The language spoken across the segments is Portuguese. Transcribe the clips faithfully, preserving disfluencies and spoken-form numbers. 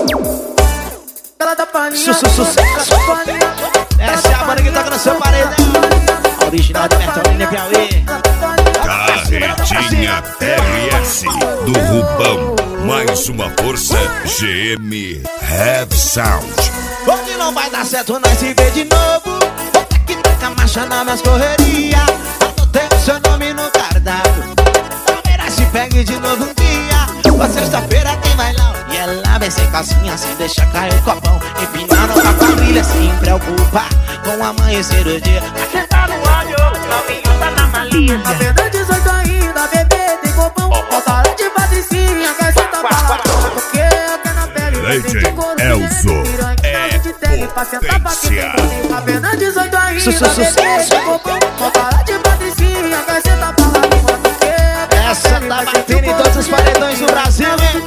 Ela tá paninha. Sucesso. Essa é a banda que toca no seu paredão. Original de Bertolini Piauí. Carretinha R S do Rubão. Mais uma força G M Heavy Sound. Hoje não vai dar certo, nós se vê de novo. Vou ter que tacar marcha nas minhas correrias. Anotei o seu nome no cardápio. Palmeiras se pegue de novo um dia. Pra sexta-feira tem bailão. E ela vem sem calcinha, sem deixar cair o copão. Empinando a quadrilha, sem preocupar com o amanhecer do dia. Você tá no áudio, novinho tá na malinha. Apenas dezoito ainda, bebê tem copão. Falta de patricinha, quer sentar pra lá. Porque até na pele vai sentir couro de Elzo é potência. Apenas dezoito ainda, Sucesso. bebê tem copão. Falta de patricinha, quer sentar pra lá. Essa tá batendo em todos os paredões do Brasil, hein?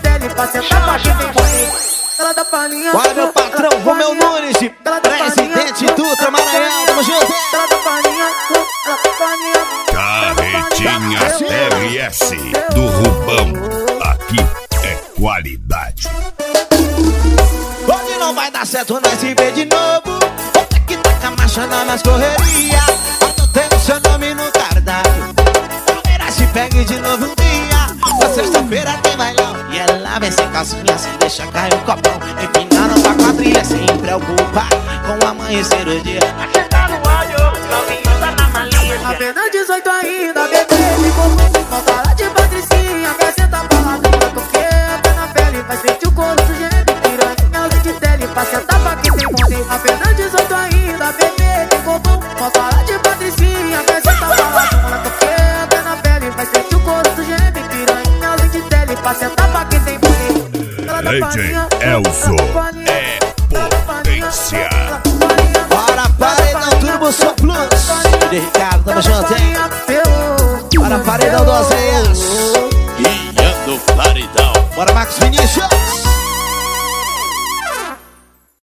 Ela tá paninha. Olha meu patrão, Romeu Nunes, presidente Dutra Maranhão, tamo junto. Ela tá paninha. Ela tá paninha. Carretinha R S do Rubão. Aqui é qualidade. Hoje não vai dar certo, nós se vê de novo. Vou ter que tacar marcha nas minhas correrias. Anotei o seu nome no cardápio. Palmeiras se pegue de novo um dia. Na sexta-feira tem bailão. E ela vem sem calcinha, sem deixar cair o copão. Empinando pra quadrilha, sem preocupar com o amanhecer do dia. Você tá no áudio, novinho tá na malinha. Apenas dezoito ainda, bebê ficou com falta de patricinha, quer sentar pra lá dentro. Porque até na pele vai sentir o couro do gêmeo. Piranha, leite dele, pra sentar pra quem tem poder. Apenas dezoito ainda, bebê ficou com falta de patricinha, quer sentar pra lá dentro. Porque até na pele vai sentir o couro do gêmeo. Piranha, leite dele, pra sentar pra quem tem poder. D J Elzo é potência. Para paredão Turbo Só Plus de Ricardo, tamo junto, hein? Para paredão do Azeias. Guiando Paredão. Bora Marcos Vinícius.